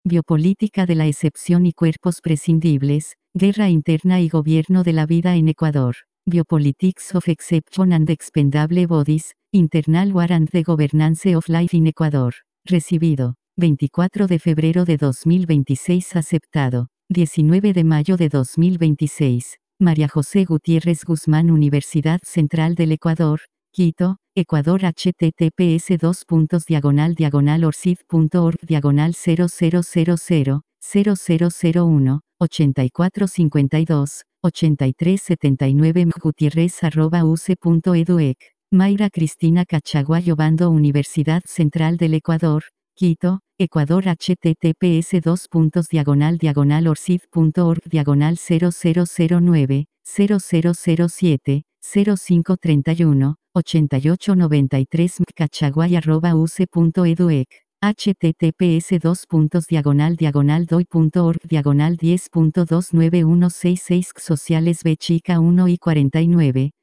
Biopolítica de la excepción y cuerpos prescindibles, guerra interna y gobierno de la vida en Ecuador. Biopolitics of Exception and Expendable Bodies, Internal War and the Governance of Life in Ecuador. Recibido. 24 de febrero de 2026. Aceptado. 19 de mayo de 2026. María José Gutiérrez Guzmán, Universidad Central del Ecuador, Quito, Ecuador. https://orcid.org/00000001 8452 8379 mgutierrez@uce.eduec. Mayra Cristina Cachaguayo Bando, Universidad Central del Ecuador, Quito, Ecuador. https://orcid.org/0009 0007 0531 8893 mcachaguay@uce.eduec. https://doi.org/10.29166 Sociales B chica 1 y 49,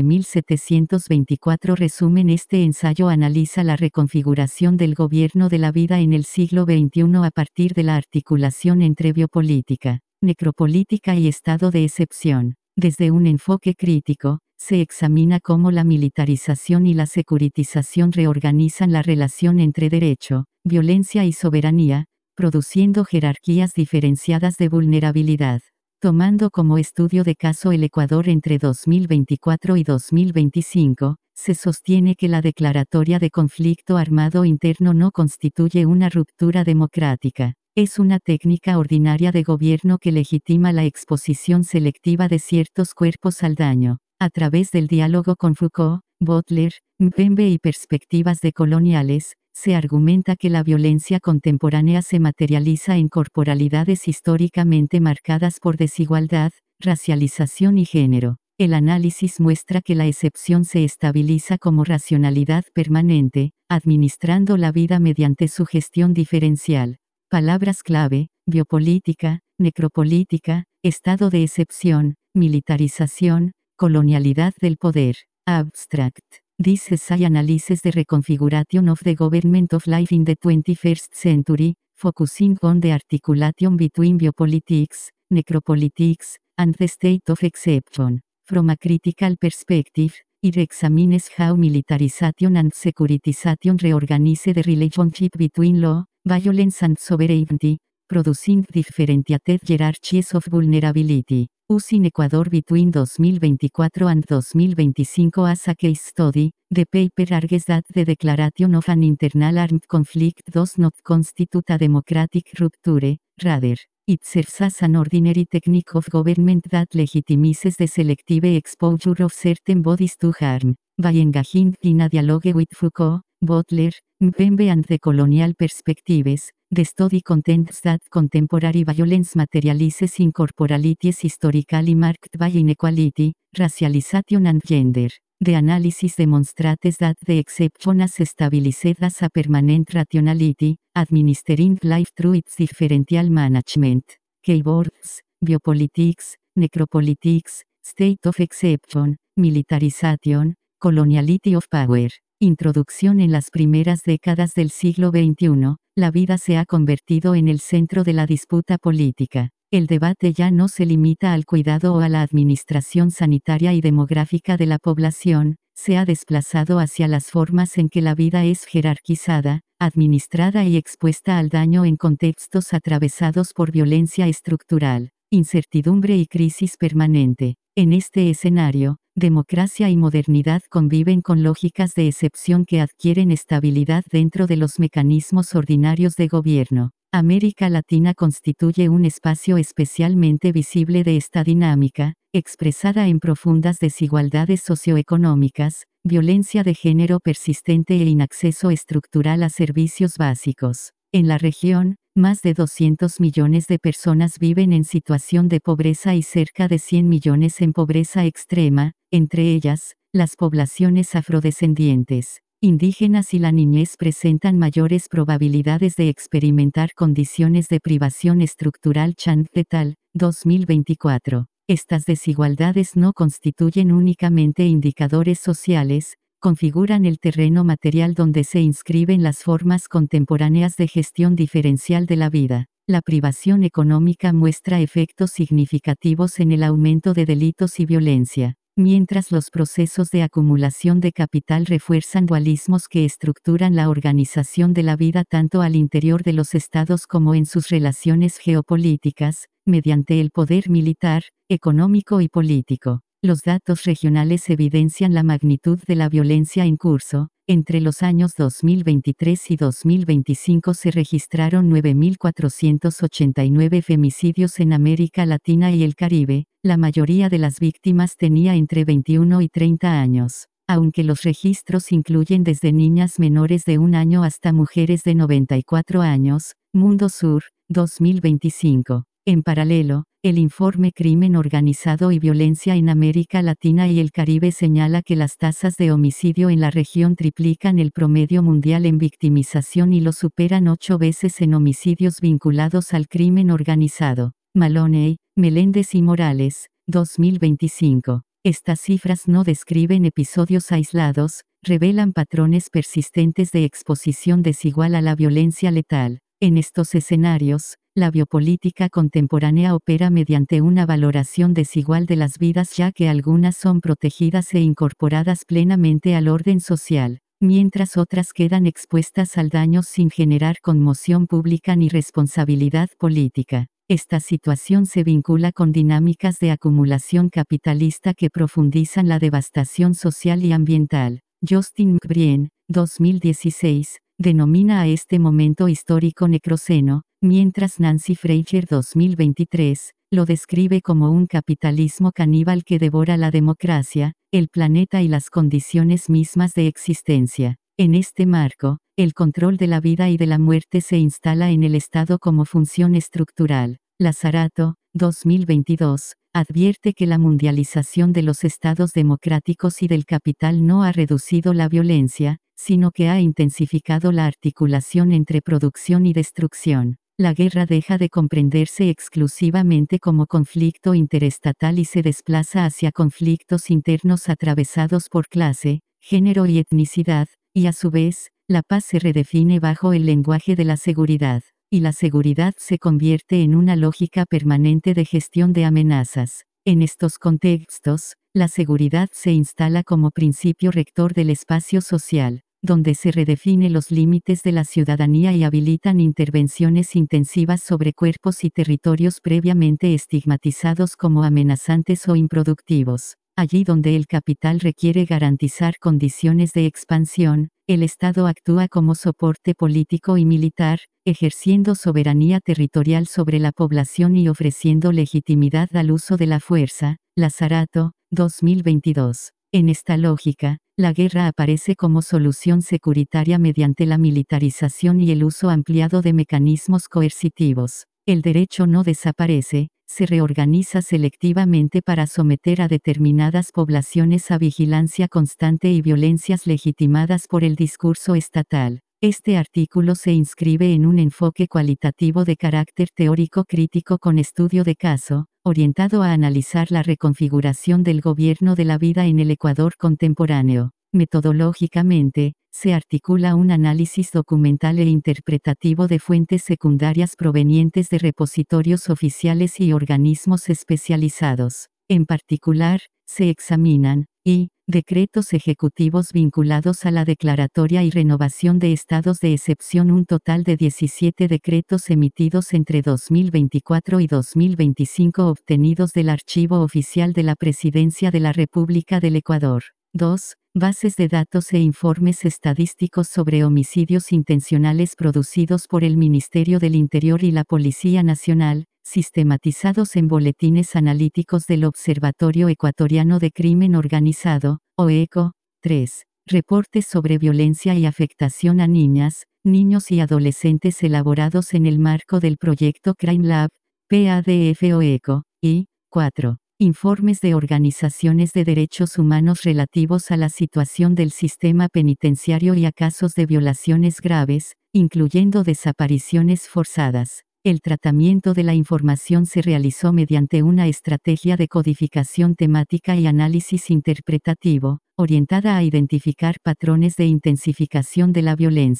9724. Resumen. Este ensayo analiza la reconfiguración del gobierno de la vida en el siglo XXI a partir de la articulación entre biopolítica, necropolítica y estado de excepción. Desde un enfoque crítico, se examina cómo la militarización y la securitización reorganizan la relación entre derecho, violencia y soberanía, produciendo jerarquías diferenciadas de vulnerabilidad. Tomando como estudio de caso el Ecuador entre 2024 y 2025, se sostiene que la declaratoria de conflicto armado interno no constituye una ruptura democrática. Es una técnica ordinaria de gobierno que legitima la exposición selectiva de ciertos cuerpos al daño. A través del diálogo con Foucault, Butler, Mpembe y perspectivas decoloniales, se argumenta que la violencia contemporánea se materializa en corporalidades históricamente marcadas por desigualdad, racialización y género. El análisis muestra que la excepción se estabiliza como racionalidad permanente, administrando la vida mediante su gestión diferencial. Palabras clave: biopolítica, necropolítica, estado de excepción, militarización, colonialidad del poder. Abstract. This essay analyses the reconfiguration of the government of life in the 21st century, focusing on the articulation between biopolitics, necropolitics, and the state of exception. From a critical perspective, it examines how militarization and securitization reorganize the relationship between law, violence and sovereignty, producing differentiated hierarchies of vulnerability. In Ecuador between 2024 and 2025 as a case study, the paper argues that the declaration of an internal armed conflict does not constitute a democratic rupture, rather, it serves as an ordinary technique of government that legitimizes the selective exposure of certain bodies to harm. By engaging in a dialogue with Foucault, Butler, Mpembe and the colonial perspectives, the study contends that contemporary violence materializes in corporalities historically marked by inequality, racialization and gender. The analysis demonstrates that the exception is stabilized as a permanent rationality, administering life through its differential management. Keywords: biopolitics, necropolitics, state of exception, militarization, coloniality of power. Introducción. En las primeras décadas del siglo XXI, la vida se ha convertido en el centro de la disputa política. El debate ya no se limita al cuidado o a la administración sanitaria y demográfica de la población, se ha desplazado hacia las formas en que la vida es jerarquizada, administrada y expuesta al daño en contextos atravesados por violencia estructural, incertidumbre y crisis permanente. En este escenario, democracia y modernidad conviven con lógicas de excepción que adquieren estabilidad dentro de los mecanismos ordinarios de gobierno. América Latina constituye un espacio especialmente visible de esta dinámica, expresada en profundas desigualdades socioeconómicas, violencia de género persistente e inacceso estructural a servicios básicos. En la región, más de 200 millones de personas viven en situación de pobreza y cerca de 100 millones en pobreza extrema, entre ellas, las poblaciones afrodescendientes, indígenas y la niñez presentan mayores probabilidades de experimentar condiciones de privación estructural. Chang et al. 2024. Estas desigualdades no constituyen únicamente indicadores sociales, configuran el terreno material donde se inscriben las formas contemporáneas de gestión diferencial de la vida. La privación económica muestra efectos significativos en el aumento de delitos y violencia, mientras los procesos de acumulación de capital refuerzan dualismos que estructuran la organización de la vida tanto al interior de los estados como en sus relaciones geopolíticas, mediante el poder militar, económico y político. Los datos regionales evidencian la magnitud de la violencia en curso. Entre los años 2023 y 2025 se registraron 9.489 femicidios en América Latina y el Caribe. La mayoría de las víctimas tenía entre 21 y 30 años, aunque los registros incluyen desde niñas menores de 1 año hasta mujeres de 94 años. Mundo Sur, 2025. En paralelo, el informe Crimen Organizado y Violencia en América Latina y el Caribe señala que las tasas de homicidio en la región triplican el promedio mundial en victimización y lo superan 8 veces en homicidios vinculados al crimen organizado. Maloney, Meléndez y Morales, 2025. Estas cifras no describen episodios aislados, revelan patrones persistentes de exposición desigual a la violencia letal. En estos escenarios, la biopolítica contemporánea opera mediante una valoración desigual de las vidas ya que algunas son protegidas e incorporadas plenamente al orden social, mientras otras quedan expuestas al daño sin generar conmoción pública ni responsabilidad política. Esta situación se vincula con dinámicas de acumulación capitalista que profundizan la devastación social y ambiental. Justin McBrien, 2016, denomina a este momento histórico necroceno, mientras Nancy Fraser 2023, lo describe como un capitalismo caníbal que devora la democracia, el planeta y las condiciones mismas de existencia. En este marco, el control de la vida y de la muerte se instala en el Estado como función estructural. Lazzarato, 2022, advierte que la mundialización de los estados democráticos y del capital no ha reducido la violencia, sino que ha intensificado la articulación entre producción y destrucción. La guerra deja de comprenderse exclusivamente como conflicto interestatal y se desplaza hacia conflictos internos atravesados por clase, género y etnicidad, y a su vez, la paz se redefine bajo el lenguaje de la seguridad, y la seguridad se convierte en una lógica permanente de gestión de amenazas. En estos contextos, la seguridad se instala como principio rector del espacio social, donde se redefine los límites de la ciudadanía y habilitan intervenciones intensivas sobre cuerpos y territorios previamente estigmatizados como amenazantes o improductivos. Allí donde el capital requiere garantizar condiciones de expansión, el Estado actúa como soporte político y militar, ejerciendo soberanía territorial sobre la población y ofreciendo legitimidad al uso de la fuerza. Lazzarato, 2022. En esta lógica, la guerra aparece como solución securitaria mediante la militarización y el uso ampliado de mecanismos coercitivos. El derecho no desaparece, se reorganiza selectivamente para someter a determinadas poblaciones a vigilancia constante y violencias legitimadas por el discurso estatal. Este artículo se inscribe en un enfoque cualitativo de carácter teórico crítico con estudio de caso, orientado a analizar la reconfiguración del gobierno de la vida en el Ecuador contemporáneo. Metodológicamente, se articula un análisis documental e interpretativo de fuentes secundarias provenientes de repositorios oficiales y organismos especializados. En particular, se examinan, decretos ejecutivos vinculados a la declaratoria y renovación de estados de excepción, un total de 17 decretos emitidos entre 2024 y 2025 obtenidos del Archivo Oficial de la Presidencia de la República del Ecuador. 2. Bases de datos e informes estadísticos sobre homicidios intencionales producidos por el Ministerio del Interior y la Policía Nacional, sistematizados en boletines analíticos del Observatorio Ecuatoriano de Crimen Organizado, OECO. 3. Reportes sobre violencia y afectación a niñas, niños y adolescentes elaborados en el marco del proyecto Crime Lab, PADF OECO. Y 4. Informes de organizaciones de derechos humanos relativos a la situación del sistema penitenciario y a casos de violaciones graves, incluyendo desapariciones forzadas. El tratamiento de la información se realizó mediante una estrategia de codificación temática y análisis interpretativo, orientada a identificar patrones de intensificación de la violencia.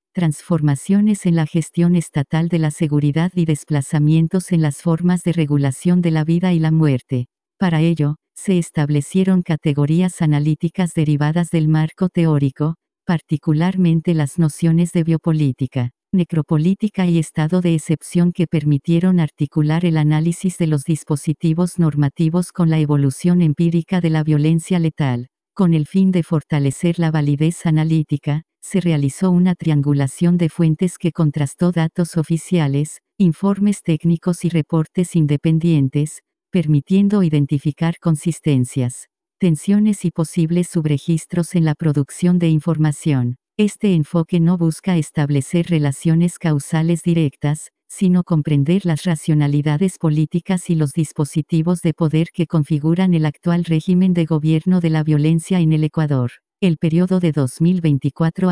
Transformaciones en la gestión estatal de la seguridad y desplazamientos en las formas de regulación de la vida y la muerte. Para ello, se establecieron categorías analíticas derivadas del marco teórico, particularmente las nociones de biopolítica, necropolítica y estado de excepción que permitieron articular el análisis de los dispositivos normativos con la evolución empírica de la violencia letal. Con el fin de fortalecer la validez analítica, se realizó una triangulación de fuentes que contrastó datos oficiales, informes técnicos y reportes independientes, permitiendo identificar consistencias, tensiones y posibles subregistros en la producción de información. Este enfoque no busca establecer relaciones causales directas, sino comprender las racionalidades políticas y los dispositivos de poder que configuran el actual régimen de gobierno de la violencia en el Ecuador. El periodo de 2024 a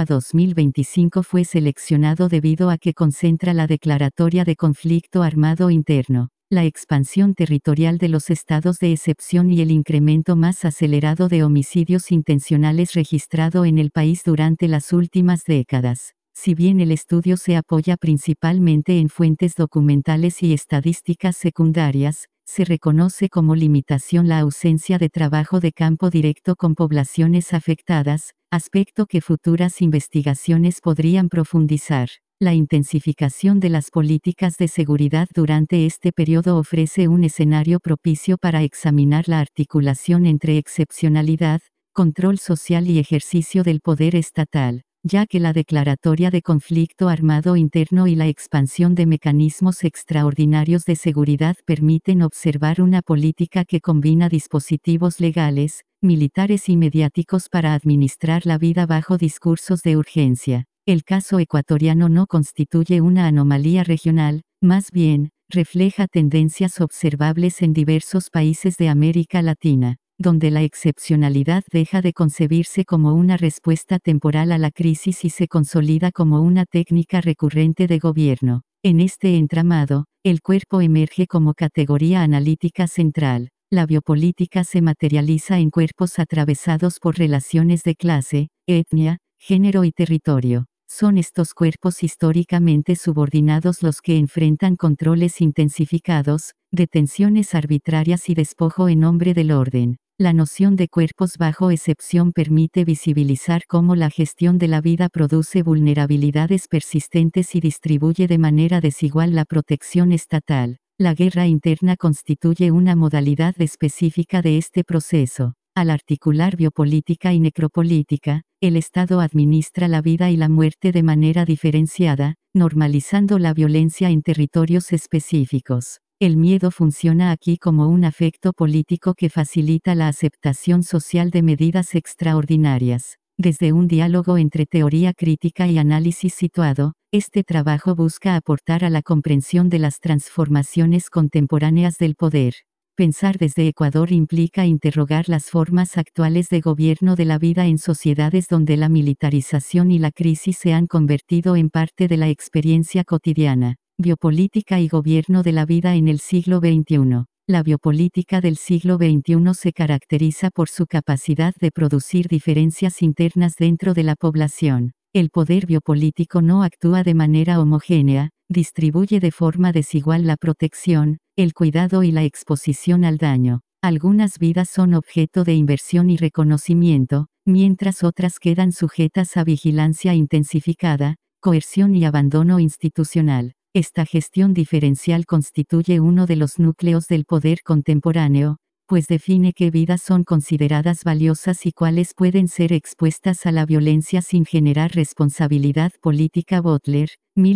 2025 fue seleccionado debido a que concentra la declaratoria de conflicto armado interno, la expansión territorial de los estados de excepción y el incremento más acelerado de homicidios intencionales registrado en el país durante las últimas décadas. Si bien el estudio se apoya principalmente en fuentes documentales y estadísticas secundarias, se reconoce como limitación la ausencia de trabajo de campo directo con poblaciones afectadas, aspecto que futuras investigaciones podrían profundizar. La intensificación de las políticas de seguridad durante este periodo ofrece un escenario propicio para examinar la articulación entre excepcionalidad, control social y ejercicio del poder estatal, ya que la declaratoria de conflicto armado interno y la expansión de mecanismos extraordinarios de seguridad permiten observar una política que combina dispositivos legales, militares y mediáticos para administrar la vida bajo discursos de urgencia. El caso ecuatoriano no constituye una anomalía regional, más bien, refleja tendencias observables en diversos países de América Latina, donde la excepcionalidad deja de concebirse como una respuesta temporal a la crisis y se consolida como una técnica recurrente de gobierno. En este entramado, el cuerpo emerge como categoría analítica central. La biopolítica se materializa en cuerpos atravesados por relaciones de clase, etnia, género y territorio. Son estos cuerpos históricamente subordinados los que enfrentan controles intensificados, detenciones arbitrarias y despojo en nombre del orden. La noción de cuerpos bajo excepción permite visibilizar cómo la gestión de la vida produce vulnerabilidades persistentes y distribuye de manera desigual la protección estatal. La guerra interna constituye una modalidad específica de este proceso. Al articular biopolítica y necropolítica, el Estado administra la vida y la muerte de manera diferenciada, normalizando la violencia en territorios específicos. El miedo funciona aquí como un afecto político que facilita la aceptación social de medidas extraordinarias. Desde un diálogo entre teoría crítica y análisis situado, este trabajo busca aportar a la comprensión de las transformaciones contemporáneas del poder. Pensar desde Ecuador implica interrogar las formas actuales de gobierno de la vida en sociedades donde la militarización y la crisis se han convertido en parte de la experiencia cotidiana. Biopolítica y gobierno de la vida en el siglo XXI. La biopolítica del siglo XXI se caracteriza por su capacidad de producir diferencias internas dentro de la población. El poder biopolítico no actúa de manera homogénea, distribuye de forma desigual la protección, el cuidado y la exposición al daño. Algunas vidas son objeto de inversión y reconocimiento, mientras otras quedan sujetas a vigilancia intensificada, coerción y abandono institucional. Esta gestión diferencial constituye uno de los núcleos del poder contemporáneo, pues define qué vidas son consideradas valiosas y cuáles pueden ser expuestas a la violencia sin generar responsabilidad política. Butler,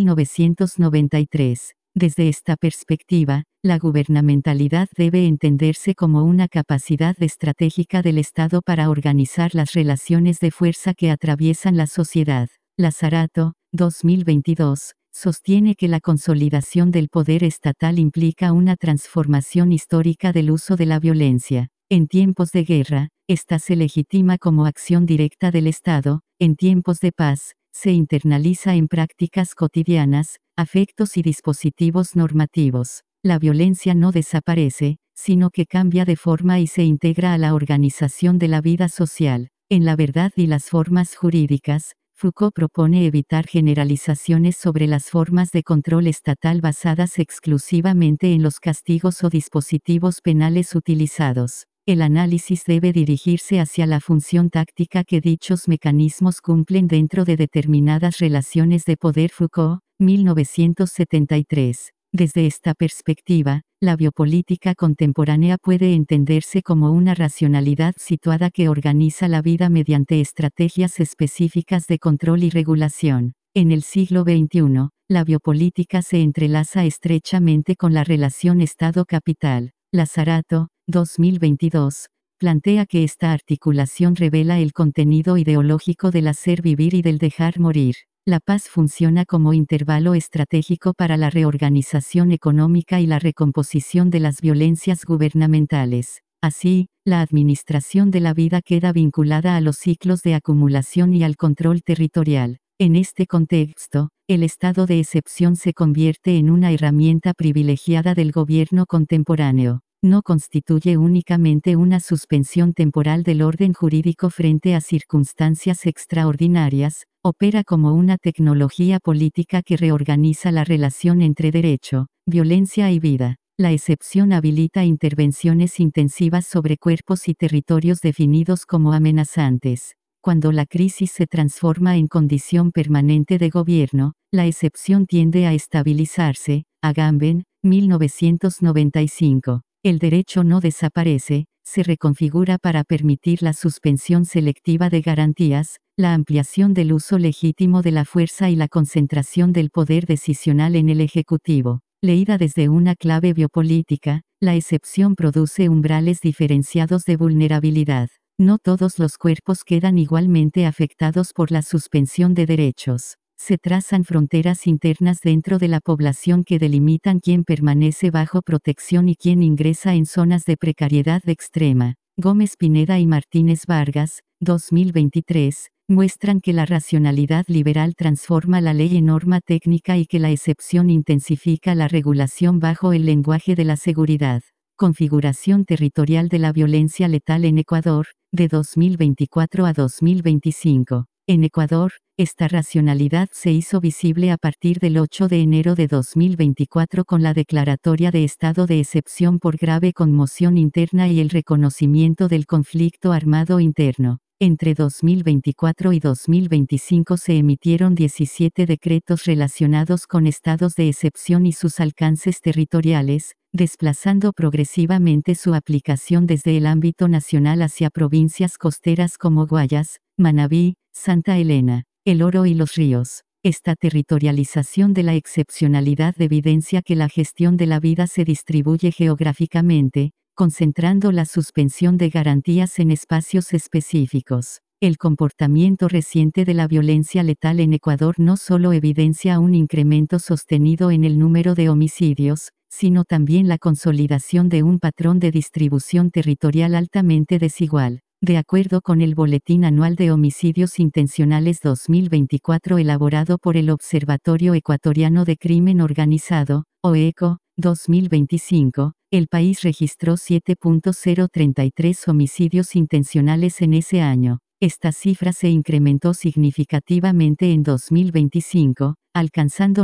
1993. Desde esta perspectiva, la gubernamentalidad debe entenderse como una capacidad estratégica del Estado para organizar las relaciones de fuerza que atraviesan la sociedad. Lazzarato, 2022. Sostiene que la consolidación del poder estatal implica una transformación histórica del uso de la violencia. En tiempos de guerra, esta se legitima como acción directa del Estado; en tiempos de paz, se internaliza en prácticas cotidianas, afectos y dispositivos normativos. La violencia no desaparece, sino que cambia de forma y se integra a la organización de la vida social. En La verdad y las formas jurídicas, Foucault propone evitar generalizaciones sobre las formas de control estatal basadas exclusivamente en los castigos o dispositivos penales utilizados. El análisis debe dirigirse hacia la función táctica que dichos mecanismos cumplen dentro de determinadas relaciones de poder. Foucault, 1973. Desde esta perspectiva, la biopolítica contemporánea puede entenderse como una racionalidad situada que organiza la vida mediante estrategias específicas de control y regulación. En el siglo XXI, la biopolítica se entrelaza estrechamente con la relación Estado-capital. Lazzarato, 2022, plantea que esta articulación revela el contenido ideológico del hacer vivir y del dejar morir. La paz funciona como intervalo estratégico para la reorganización económica y la recomposición de las violencias gubernamentales. Así, la administración de la vida queda vinculada a los ciclos de acumulación y al control territorial. En este contexto, el estado de excepción se convierte en una herramienta privilegiada del gobierno contemporáneo. No constituye únicamente una suspensión temporal del orden jurídico frente a circunstancias extraordinarias, opera como una tecnología política que reorganiza la relación entre derecho, violencia y vida. La excepción habilita intervenciones intensivas sobre cuerpos y territorios definidos como amenazantes. Cuando la crisis se transforma en condición permanente de gobierno, la excepción tiende a estabilizarse. Agamben, 1995. El derecho no desaparece, se reconfigura para permitir la suspensión selectiva de garantías, la ampliación del uso legítimo de la fuerza y la concentración del poder decisional en el Ejecutivo. Leída desde una clave biopolítica, la excepción produce umbrales diferenciados de vulnerabilidad. No todos los cuerpos quedan igualmente afectados por la suspensión de derechos. Se trazan fronteras internas dentro de la población que delimitan quién permanece bajo protección y quién ingresa en zonas de precariedad extrema. Gómez Pineda y Martínez Vargas, 2023, muestran que la racionalidad liberal transforma la ley en norma técnica y que la excepción intensifica la regulación bajo el lenguaje de la seguridad. Configuración territorial de la violencia letal en Ecuador, de 2024 a 2025. En Ecuador, esta racionalidad se hizo visible a partir del 8 de enero de 2024 con la declaratoria de estado de excepción por grave conmoción interna y el reconocimiento del conflicto armado interno. Entre 2024 y 2025 se emitieron 17 decretos relacionados con estados de excepción y sus alcances territoriales, desplazando progresivamente su aplicación desde el ámbito nacional hacia provincias costeras como Guayas, Manabí, Santa Elena, El Oro y Los Ríos. Esta territorialización de la excepcionalidad evidencia que la gestión de la vida se distribuye geográficamente, concentrando la suspensión de garantías en espacios específicos. El comportamiento reciente de la violencia letal en Ecuador no solo evidencia un incremento sostenido en el número de homicidios, sino también la consolidación de un patrón de distribución territorial altamente desigual. De acuerdo con el Boletín Anual de Homicidios Intencionales 2024 elaborado por el Observatorio Ecuatoriano de Crimen Organizado, OECO, 2025, el país registró 7.033 homicidios intencionales en ese año. Esta cifra se incrementó significativamente en 2025, alcanzando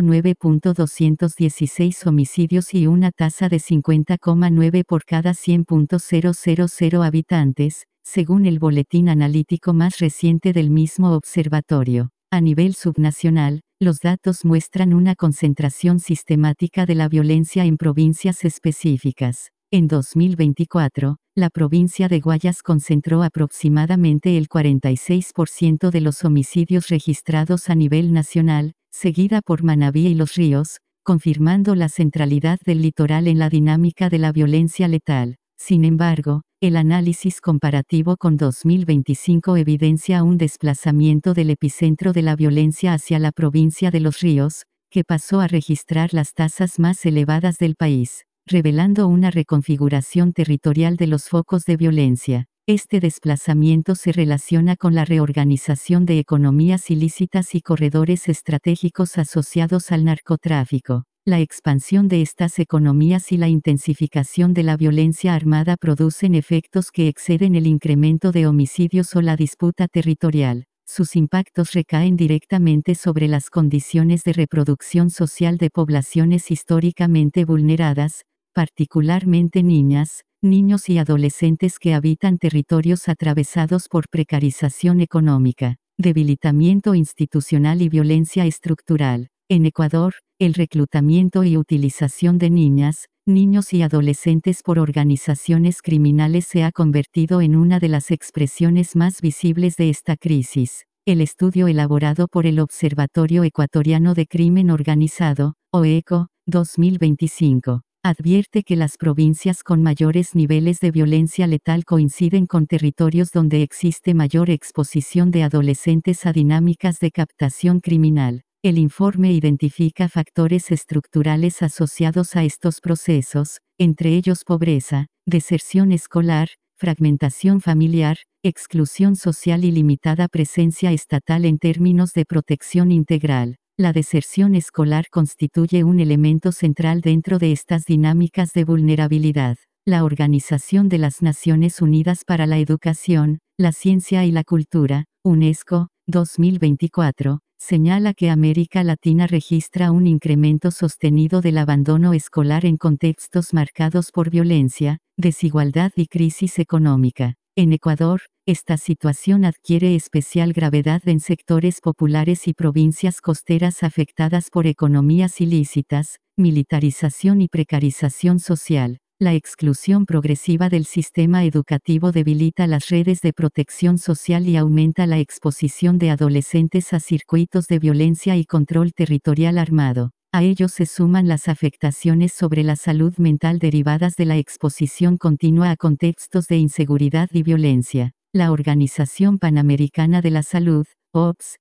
9.216 homicidios y una tasa de 50,9 por cada 100.000 habitantes, según el boletín analítico más reciente del mismo observatorio. A nivel subnacional, los datos muestran una concentración sistemática de la violencia en provincias específicas. En 2024, la provincia de Guayas concentró aproximadamente el 46% de los homicidios registrados a nivel nacional, seguida por Manabí y Los Ríos, confirmando la centralidad del litoral en la dinámica de la violencia letal. Sin embargo, el análisis comparativo con 2025 evidencia un desplazamiento del epicentro de la violencia hacia la provincia de Los Ríos, que pasó a registrar las tasas más elevadas del país, revelando una reconfiguración territorial de los focos de violencia. Este desplazamiento se relaciona con la reorganización de economías ilícitas y corredores estratégicos asociados al narcotráfico. La expansión de estas economías y la intensificación de la violencia armada producen efectos que exceden el incremento de homicidios o la disputa territorial. sus impactos recaen directamente sobre las condiciones de reproducción social de poblaciones históricamente vulneradas, particularmente niñas, niños y adolescentes que habitan territorios atravesados por precarización económica, debilitamiento institucional y violencia estructural. En Ecuador, el reclutamiento y utilización de niñas, niños y adolescentes por organizaciones criminales se ha convertido en una de las expresiones más visibles de esta crisis. El estudio elaborado por el Observatorio Ecuatoriano de Crimen Organizado, OECO, 2025, advierte que las provincias con mayores niveles de violencia letal coinciden con territorios donde existe mayor exposición de adolescentes a dinámicas de captación criminal. El informe identifica factores estructurales asociados a estos procesos, entre ellos pobreza, deserción escolar, fragmentación familiar, exclusión social y limitada presencia estatal en términos de protección integral. La deserción escolar constituye un elemento central dentro de estas dinámicas de vulnerabilidad. La Organización de las Naciones Unidas para la Educación, la Ciencia y la Cultura, UNESCO, 2024, señala que América Latina registra un incremento sostenido del abandono escolar en contextos marcados por violencia, desigualdad y crisis económica. En Ecuador, esta situación adquiere especial gravedad en sectores populares y provincias costeras afectadas por economías ilícitas, militarización y precarización social. La exclusión progresiva del sistema educativo debilita las redes de protección social y aumenta la exposición de adolescentes a circuitos de violencia y control territorial armado. A ello se suman las afectaciones sobre la salud mental derivadas de la exposición continua a contextos de inseguridad y violencia. La Organización Panamericana de la Salud, OPS,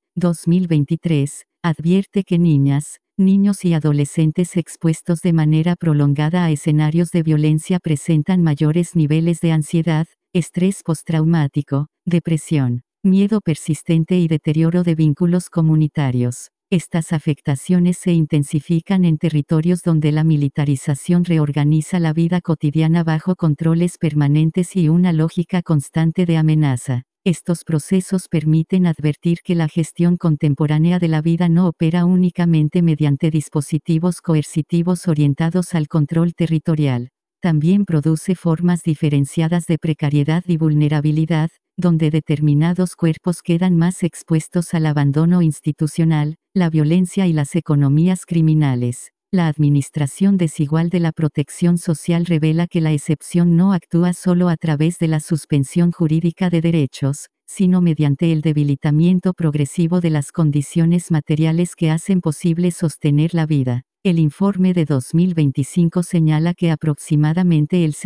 2023, advierte que niñas, niños y adolescentes expuestos de manera prolongada a escenarios de violencia presentan mayores niveles de ansiedad, estrés postraumático, depresión, miedo persistente y deterioro de vínculos comunitarios. Estas afectaciones se intensifican en territorios donde la militarización reorganiza la vida cotidiana bajo controles permanentes y una lógica constante de amenaza. Estos procesos permiten advertir que la gestión contemporánea de la vida no opera únicamente mediante dispositivos coercitivos orientados al control territorial. También produce formas diferenciadas de precariedad y vulnerabilidad, donde determinados cuerpos quedan más expuestos al abandono institucional, la violencia y las economías criminales. La administración desigual de la protección social revela que la excepción no actúa solo a través de la suspensión jurídica de derechos, sino mediante el debilitamiento progresivo de las condiciones materiales que hacen posible sostener la vida. El informe de 2025 señala que aproximadamente el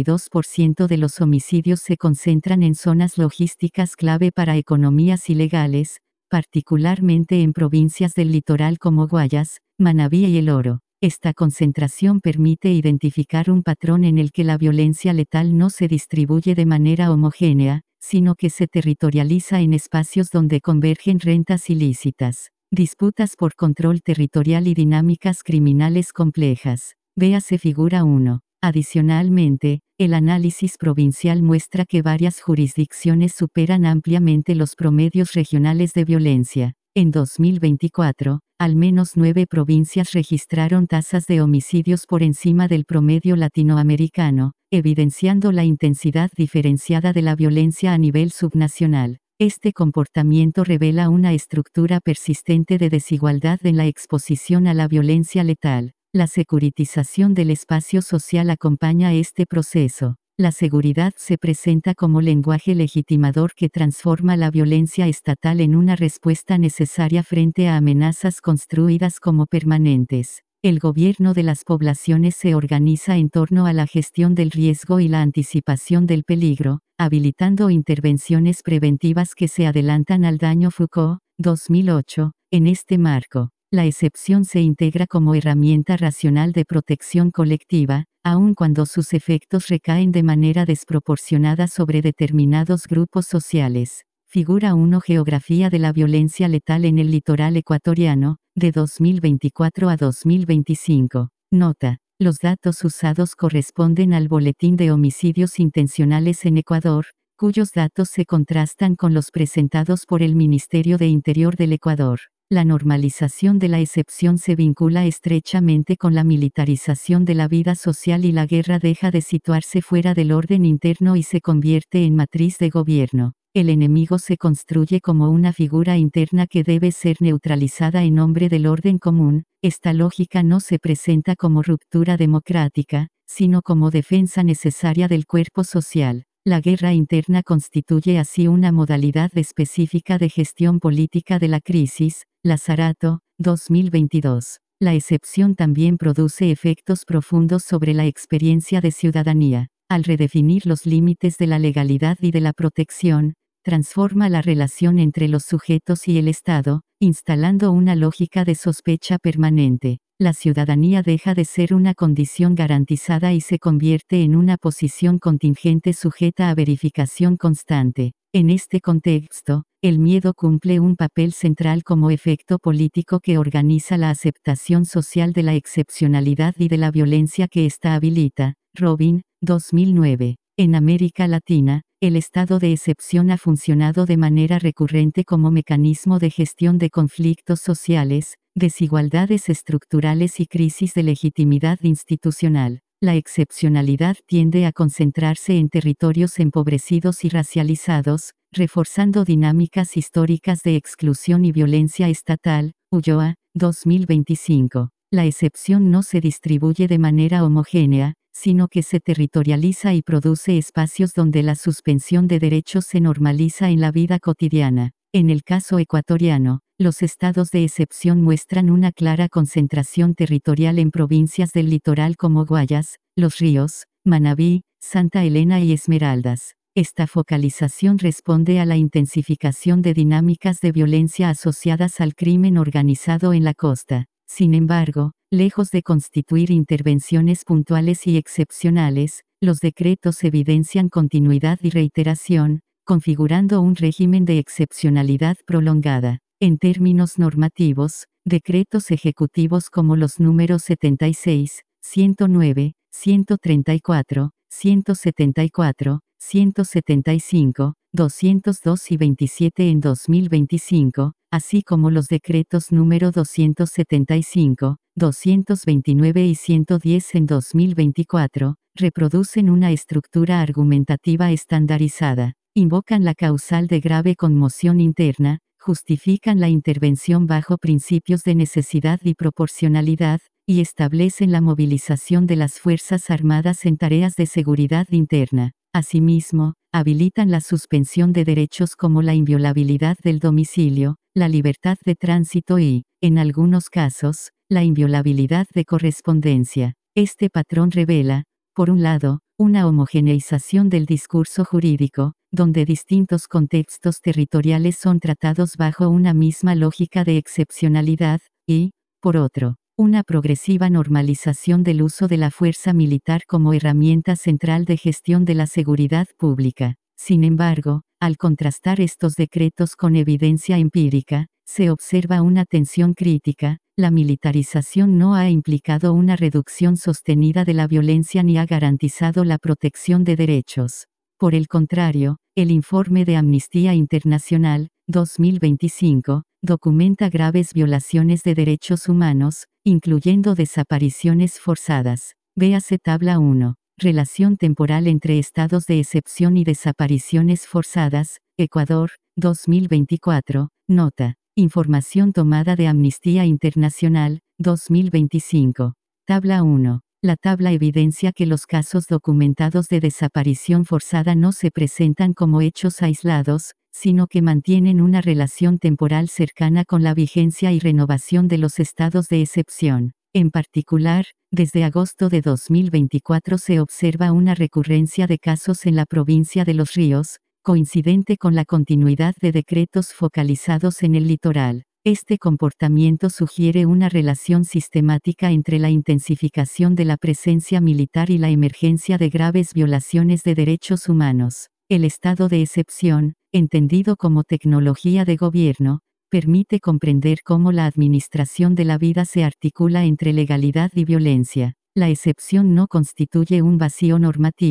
72% de los homicidios se concentran en zonas logísticas clave para economías ilegales, particularmente en provincias del litoral como Guayas, Manabí y El Oro. Esta concentración permite identificar un patrón en el que la violencia letal no se distribuye de manera homogénea, sino que se territorializa en espacios donde convergen rentas ilícitas, disputas por control territorial y dinámicas criminales complejas. Véase figura 1. Adicionalmente, el análisis provincial muestra que varias jurisdicciones superan ampliamente los promedios regionales de violencia. En 2024, al menos 9 provincias registraron tasas de homicidios por encima del promedio latinoamericano, evidenciando la intensidad diferenciada de la violencia a nivel subnacional. Este comportamiento revela una estructura persistente de desigualdad en la exposición a la violencia letal. La securitización del espacio social acompaña este proceso. La seguridad se presenta como lenguaje legitimador que transforma la violencia estatal en una respuesta necesaria frente a amenazas construidas como permanentes. El gobierno de las poblaciones se organiza en torno a la gestión del riesgo y la anticipación del peligro, habilitando intervenciones preventivas que se adelantan al daño. Foucault, 2008. En este marco, la excepción se integra como herramienta racional de protección colectiva, aun cuando sus efectos recaen de manera desproporcionada sobre determinados grupos sociales. Figura 1. Geografía de la violencia letal en el litoral ecuatoriano, de 2024 a 2025. Nota. Los datos usados corresponden al Boletín de Homicidios Intencionales en Ecuador, cuyos datos se contrastan con los presentados por el Ministerio de Interior del Ecuador. La normalización de la excepción se vincula estrechamente con la militarización de la vida social y la guerra deja de situarse fuera del orden interno y se convierte en matriz de gobierno. El enemigo se construye como una figura interna que debe ser neutralizada en nombre del orden común. Esta lógica no se presenta como ruptura democrática, sino como defensa necesaria del cuerpo social. La guerra interna constituye así una modalidad específica de gestión política de la crisis. Lazarato, 2022. La excepción también produce efectos profundos sobre la experiencia de ciudadanía. Al redefinir los límites de la legalidad y de la protección, transforma la relación entre los sujetos y el Estado, instalando una lógica de sospecha permanente. La ciudadanía deja de ser una condición garantizada y se convierte en una posición contingente sujeta a verificación constante. En este contexto, el miedo cumple un papel central como efecto político que organiza la aceptación social de la excepcionalidad y de la violencia que ésta habilita. Robin, 2009. En América Latina, el estado de excepción ha funcionado de manera recurrente como mecanismo de gestión de conflictos sociales, desigualdades estructurales y crisis de legitimidad institucional. La excepcionalidad tiende a concentrarse en territorios empobrecidos y racializados, reforzando dinámicas históricas de exclusión y violencia estatal. Ulloa, 2025. La excepción no se distribuye de manera homogénea, sino que se territorializa y produce espacios donde la suspensión de derechos se normaliza en la vida cotidiana. En el caso ecuatoriano, los estados de excepción muestran una clara concentración territorial en provincias del litoral como Guayas, Los Ríos, Manabí, Santa Elena y Esmeraldas. Esta focalización responde a la intensificación de dinámicas de violencia asociadas al crimen organizado en la costa. Sin embargo, lejos de constituir intervenciones puntuales y excepcionales, los decretos evidencian continuidad y reiteración, configurando un régimen de excepcionalidad prolongada. En términos normativos, decretos ejecutivos como los números 76, 109, 134, 174, 175, 202 y 27 en 2025, así como los decretos número 275, 229 y 110 en 2024, reproducen una estructura argumentativa estandarizada, invocan la causal de grave conmoción interna, justifican la intervención bajo principios de necesidad y proporcionalidad, y establecen la movilización de las Fuerzas Armadas en tareas de seguridad interna. Asimismo, habilitan la suspensión de derechos como la inviolabilidad del domicilio, la libertad de tránsito y, en algunos casos, la inviolabilidad de correspondencia. Este patrón revela, por un lado, una homogeneización del discurso jurídico, donde distintos contextos territoriales son tratados bajo una misma lógica de excepcionalidad, y, por otro, una progresiva normalización del uso de la fuerza militar como herramienta central de gestión de la seguridad pública. Sin embargo, al contrastar estos decretos con evidencia empírica, se observa una tensión crítica. La militarización no ha implicado una reducción sostenida de la violencia ni ha garantizado la protección de derechos. Por el contrario, el informe de Amnistía Internacional, 2025, documenta graves violaciones de derechos humanos, incluyendo desapariciones forzadas. Véase tabla 1. Relación temporal entre estados de excepción y desapariciones forzadas, Ecuador, 2024, nota. Información tomada de Amnistía Internacional, 2025. Tabla 1. La tabla evidencia que los casos documentados de desaparición forzada no se presentan como hechos aislados, sino que mantienen una relación temporal cercana con la vigencia y renovación de los estados de excepción. En particular, desde agosto de 2024 se observa una recurrencia de casos en la provincia de Los Ríos, coincidente con la continuidad de decretos focalizados en el litoral. Este comportamiento sugiere una relación sistemática entre la intensificación de la presencia militar y la emergencia de graves violaciones de derechos humanos. El estado de excepción, entendido como tecnología de gobierno, permite comprender cómo la administración de la vida se articula entre legalidad y violencia. La excepción no constituye un vacío normativo,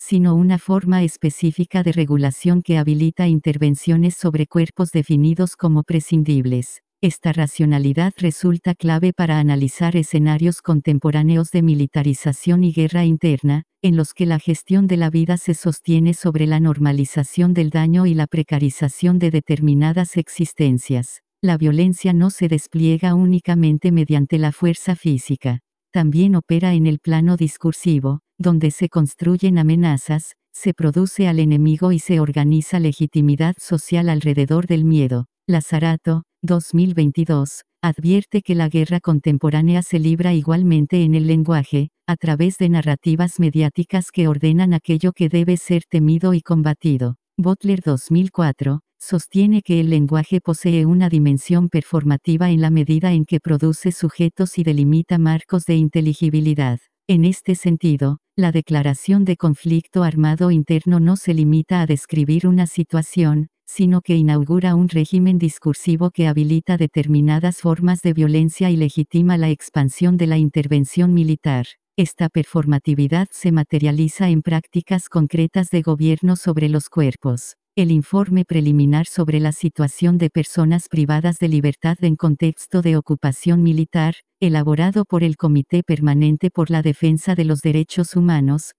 sino una forma específica de regulación que habilita intervenciones sobre cuerpos definidos como prescindibles. Esta racionalidad resulta clave para analizar escenarios contemporáneos de militarización y guerra interna, en los que la gestión de la vida se sostiene sobre la normalización del daño y la precarización de determinadas existencias. La violencia no se despliega únicamente mediante la fuerza física. También opera en el plano discursivo, donde se construyen amenazas, se produce al enemigo y se organiza legitimidad social alrededor del miedo. Lazzarato, 2022, advierte que la guerra contemporánea se libra igualmente en el lenguaje, a través de narrativas mediáticas que ordenan aquello que debe ser temido y combatido. Butler 2004, sostiene que el lenguaje posee una dimensión performativa en la medida en que produce sujetos y delimita marcos de inteligibilidad. En este sentido, la declaración de conflicto armado interno no se limita a describir una situación, sino que inaugura un régimen discursivo que habilita determinadas formas de violencia y legitima la expansión de la intervención militar. Esta performatividad se materializa en prácticas concretas de gobierno sobre los cuerpos. El informe preliminar sobre la situación de personas privadas de libertad en contexto de ocupación militar, elaborado por el Comité Permanente por la Defensa de los Derechos Humanos,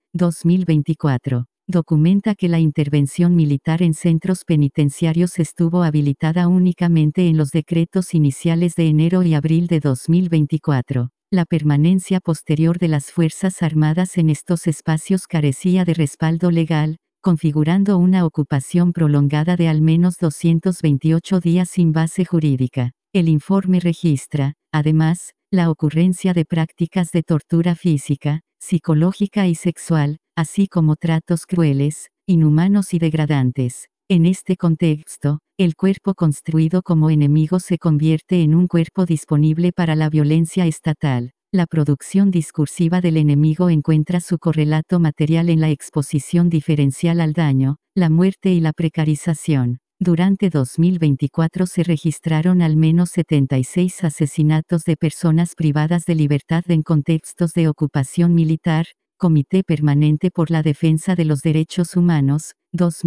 2024, documenta que la intervención militar en centros penitenciarios estuvo habilitada únicamente en los decretos iniciales de enero y abril de 2024. La permanencia posterior de las Fuerzas Armadas en estos espacios carecía de respaldo legal, configurando una ocupación prolongada de al menos 228 días sin base jurídica. El informe registra, además, la ocurrencia de prácticas de tortura física, psicológica y sexual, así como tratos crueles, inhumanos y degradantes. En este contexto, el cuerpo construido como enemigo se convierte en un cuerpo disponible para la violencia estatal. La producción discursiva del enemigo encuentra su correlato material en la exposición diferencial al daño, la muerte y la precarización. Durante 2024 se registraron al menos 76 asesinatos de personas privadas de libertad en contextos de ocupación militar, Comité Permanente por la Defensa de los Derechos Humanos,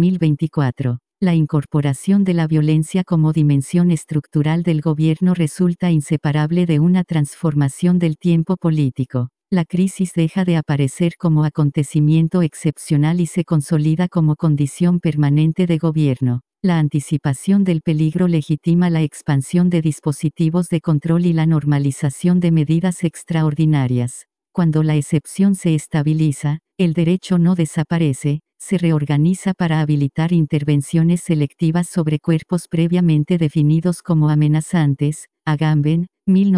2024. La incorporación de la violencia como dimensión estructural del gobierno resulta inseparable de una transformación del tiempo político. La crisis deja de aparecer como acontecimiento excepcional y se consolida como condición permanente de gobierno. La anticipación del peligro legitima la expansión de dispositivos de control y la normalización de medidas extraordinarias. Cuando la excepción se estabiliza, el derecho no desaparece, se reorganiza para habilitar intervenciones selectivas sobre cuerpos previamente definidos como amenazantes. Agamben,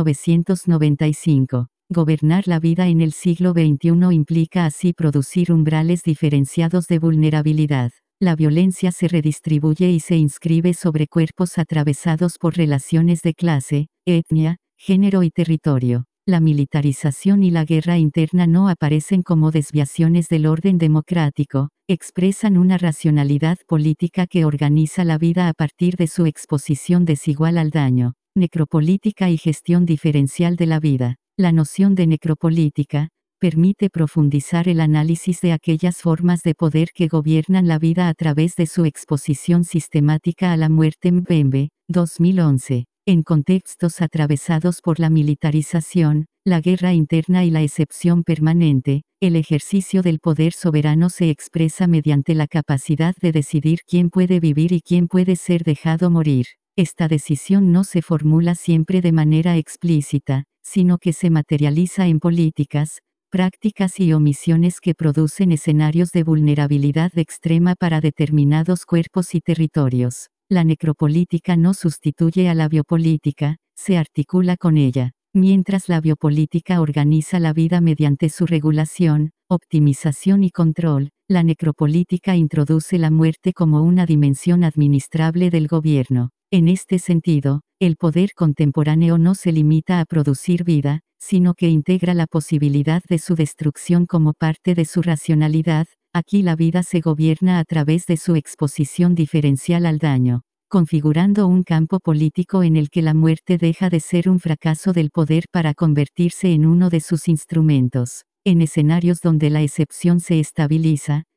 1995. Gobernar la vida en el siglo XXI implica así producir umbrales diferenciados de vulnerabilidad. La violencia se redistribuye y se inscribe sobre cuerpos atravesados por relaciones de clase, etnia, género y territorio. La militarización y la guerra interna no aparecen como desviaciones del orden democrático, expresan una racionalidad política que organiza la vida a partir de su exposición desigual al daño. Necropolítica y gestión diferencial de la vida. La noción de necropolítica permite profundizar el análisis de aquellas formas de poder que gobiernan la vida a través de su exposición sistemática a la muerte. Mbembe, 2011. En contextos atravesados por la militarización, la guerra interna y la excepción permanente, el ejercicio del poder soberano se expresa mediante la capacidad de decidir quién puede vivir y quién puede ser dejado morir. Esta decisión no se formula siempre de manera explícita, sino que se materializa en políticas, prácticas y omisiones que producen escenarios de vulnerabilidad extrema para determinados cuerpos y territorios. La necropolítica no sustituye a la biopolítica, se articula con ella. Mientras la biopolítica organiza la vida mediante su regulación, optimización y control, la necropolítica introduce la muerte como una dimensión administrable del gobierno. En este sentido, el poder contemporáneo no se limita a producir vida, sino que integra la posibilidad de su destrucción como parte de su racionalidad. Aquí la vida se gobierna a través de su exposición diferencial al daño, configurando un campo político en el que la muerte deja de ser un fracaso del poder para convertirse en uno de sus instrumentos. En escenarios donde la excepción se estabiliza,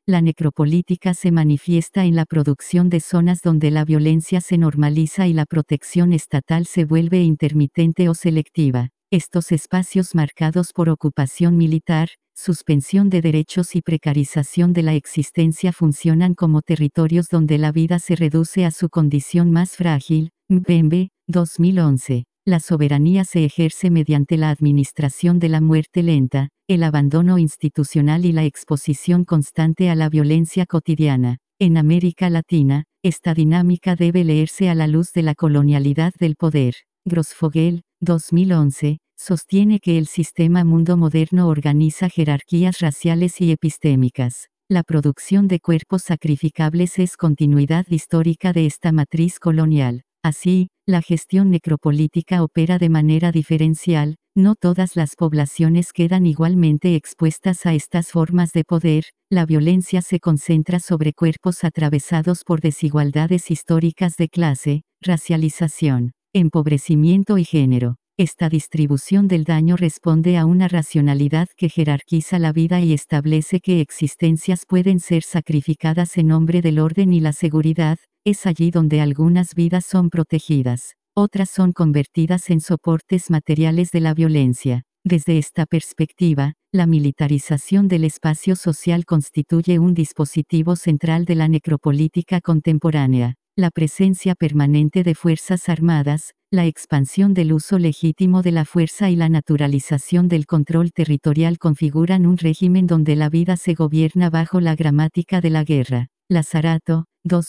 La necropolítica se manifiesta en la producción de zonas donde la violencia se normaliza y la protección estatal se vuelve intermitente o selectiva. Estos espacios marcados por ocupación militar, suspensión de derechos y precarización de la existencia funcionan como territorios donde la vida se reduce a su condición más frágil. Mbembe, 2011. La soberanía se ejerce mediante la administración de la muerte lenta, el abandono institucional y la exposición constante a la violencia cotidiana. En América Latina, esta dinámica debe leerse a la luz de la colonialidad del poder. Grossfogel, 2011, sostiene que el sistema mundo moderno organiza jerarquías raciales y epistémicas. La producción de cuerpos sacrificables es continuidad histórica de esta matriz colonial. Así, la gestión necropolítica opera de manera diferencial, no todas las poblaciones quedan igualmente expuestas a estas formas de poder, la violencia se concentra sobre cuerpos atravesados por desigualdades históricas de clase, racialización, empobrecimiento y género. Esta distribución del daño responde a una racionalidad que jerarquiza la vida y establece que existencias pueden ser sacrificadas en nombre del orden y la seguridad. Es allí donde algunas vidas son protegidas, otras son convertidas en soportes materiales de la violencia. Desde esta perspectiva, la militarización del espacio social constituye un dispositivo central de la necropolítica contemporánea. La presencia permanente de fuerzas armadas, la expansión del uso legítimo de la fuerza y la naturalización del control territorial configuran un régimen donde la vida se gobierna bajo la gramática de la guerra. Lazzarato,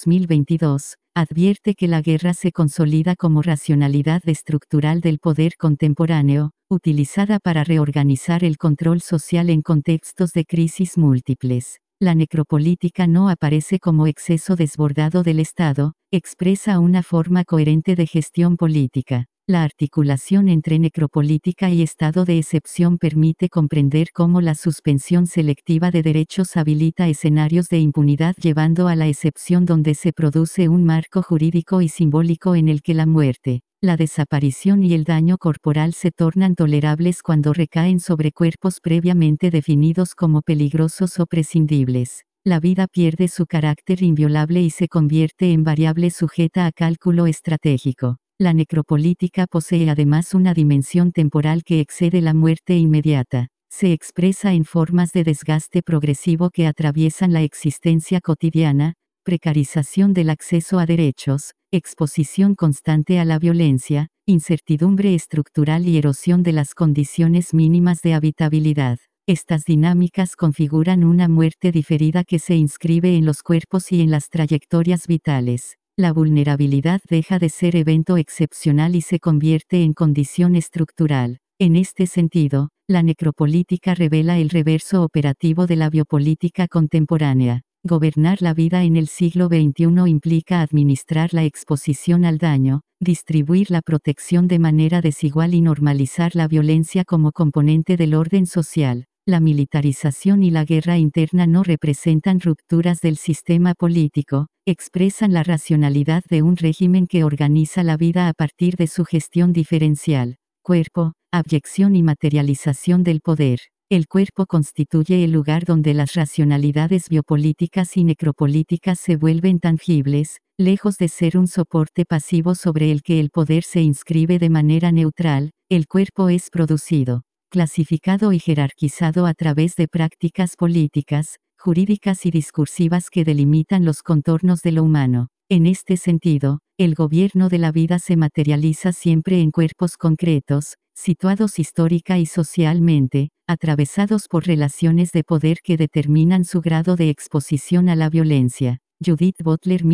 2022, advierte que la guerra se consolida como racionalidad estructural del poder contemporáneo, utilizada para reorganizar el control social en contextos de crisis múltiples. La necropolítica no aparece como exceso desbordado del Estado, expresa una forma coherente de gestión política. La articulación entre necropolítica y estado de excepción permite comprender cómo la suspensión selectiva de derechos habilita escenarios de impunidad llevando a la excepción donde se produce un marco jurídico y simbólico en el que la muerte, la desaparición y el daño corporal se tornan tolerables cuando recaen sobre cuerpos previamente definidos como peligrosos o prescindibles. La vida pierde su carácter inviolable y se convierte en variable sujeta a cálculo estratégico. La necropolítica posee además una dimensión temporal que excede la muerte inmediata. Se expresa en formas de desgaste progresivo que atraviesan la existencia cotidiana, precarización del acceso a derechos, exposición constante a la violencia, incertidumbre estructural y erosión de las condiciones mínimas de habitabilidad. Estas dinámicas configuran una muerte diferida que se inscribe en los cuerpos y en las trayectorias vitales. La vulnerabilidad deja de ser evento excepcional y se convierte en condición estructural. En este sentido, la necropolítica revela el reverso operativo de la biopolítica contemporánea. Gobernar la vida en el siglo XXI implica administrar la exposición al daño, distribuir la protección de manera desigual y normalizar la violencia como componente del orden social. La militarización y la guerra interna no representan rupturas del sistema político, expresan la racionalidad de un régimen que organiza la vida a partir de su gestión diferencial. Cuerpo, abyección y materialización del poder. El cuerpo constituye el lugar donde las racionalidades biopolíticas y necropolíticas se vuelven tangibles, lejos de ser un soporte pasivo sobre el que el poder se inscribe de manera neutral. El cuerpo es producido, clasificado y jerarquizado a través de prácticas políticas, jurídicas y discursivas que delimitan los contornos de lo humano. En este sentido, el gobierno de la vida se materializa siempre en cuerpos concretos, situados histórica y socialmente, atravesados por relaciones de poder que determinan su grado de exposición a la violencia. Judith Butler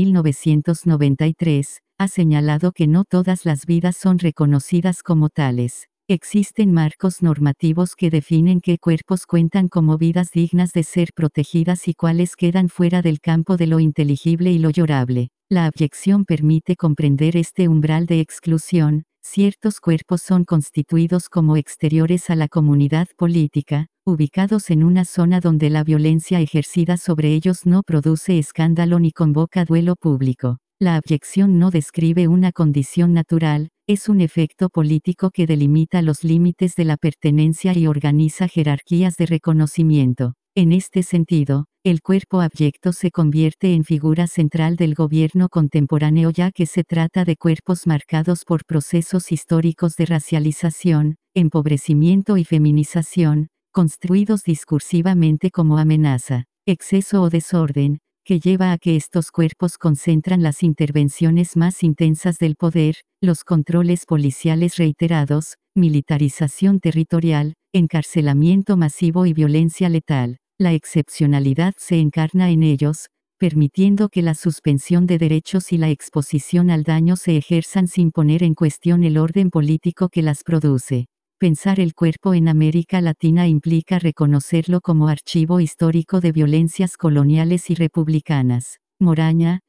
1993, ha señalado que no todas las vidas son reconocidas como tales. Existen marcos normativos que definen qué cuerpos cuentan como vidas dignas de ser protegidas y cuáles quedan fuera del campo de lo inteligible y lo llorable. La abyección permite comprender este umbral de exclusión. Ciertos cuerpos son constituidos como exteriores a la comunidad política, ubicados en una zona donde la violencia ejercida sobre ellos no produce escándalo ni convoca duelo público. La abyección no describe una condición natural, es un efecto político que delimita los límites de la pertenencia y organiza jerarquías de reconocimiento. En este sentido, el cuerpo abyecto se convierte en figura central del gobierno contemporáneo ya que se trata de cuerpos marcados por procesos históricos de racialización, empobrecimiento y feminización, construidos discursivamente como amenaza, exceso o desorden, que lleva a que estos cuerpos concentran las intervenciones más intensas del poder, los controles policiales reiterados, militarización territorial, encarcelamiento masivo y violencia letal. La excepcionalidad se encarna en ellos, permitiendo que la suspensión de derechos y la exposición al daño se ejerzan sin poner en cuestión el orden político que las produce. Pensar el cuerpo en América Latina implica reconocerlo como archivo histórico de violencias coloniales y republicanas. Moraña,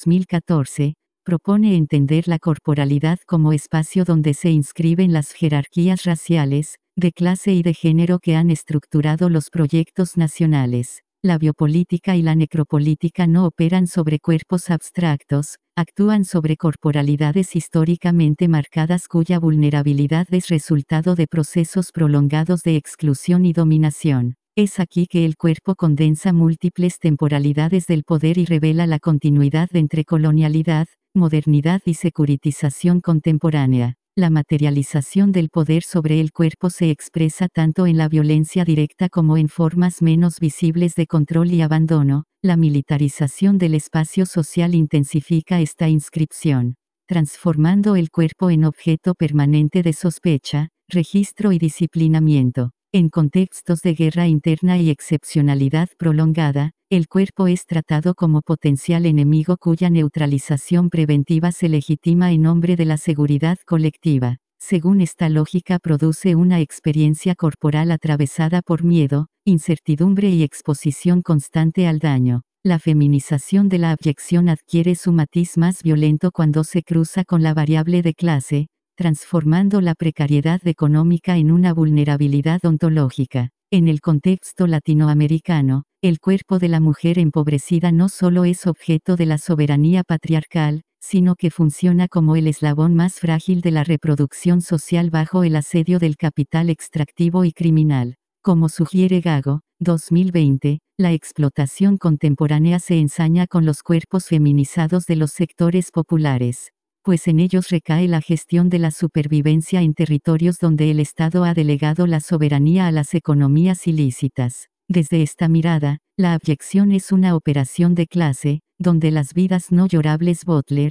2014, propone entender la corporalidad como espacio donde se inscriben las jerarquías raciales, de clase y de género que han estructurado los proyectos nacionales. La biopolítica y la necropolítica no operan sobre cuerpos abstractos, actúan sobre corporalidades históricamente marcadas cuya vulnerabilidad es resultado de procesos prolongados de exclusión y dominación. Es aquí que el cuerpo condensa múltiples temporalidades del poder y revela la continuidad entre colonialidad, modernidad y securitización contemporánea. La materialización del poder sobre el cuerpo se expresa tanto en la violencia directa como en formas menos visibles de control y abandono. La militarización del espacio social intensifica esta inscripción, transformando el cuerpo en objeto permanente de sospecha, registro y disciplinamiento. En contextos de guerra interna y excepcionalidad prolongada, el cuerpo es tratado como potencial enemigo cuya neutralización preventiva se legitima en nombre de la seguridad colectiva. Según esta lógica produce una experiencia corporal atravesada por miedo, incertidumbre y exposición constante al daño. La feminización de la abyección adquiere su matiz más violento cuando se cruza con la variable de clase, transformando la precariedad económica en una vulnerabilidad ontológica. En el contexto latinoamericano, el cuerpo de la mujer empobrecida no solo es objeto de la soberanía patriarcal, sino que funciona como el eslabón más frágil de la reproducción social bajo el asedio del capital extractivo y criminal. Como sugiere Gago, 2020, la explotación contemporánea se ensaña con los cuerpos feminizados de los sectores populares, pues en ellos recae la gestión de la supervivencia en territorios donde el Estado ha delegado la soberanía a las economías ilícitas. Desde esta mirada, la abyección es una operación de clase, donde las vidas no llorables Butler,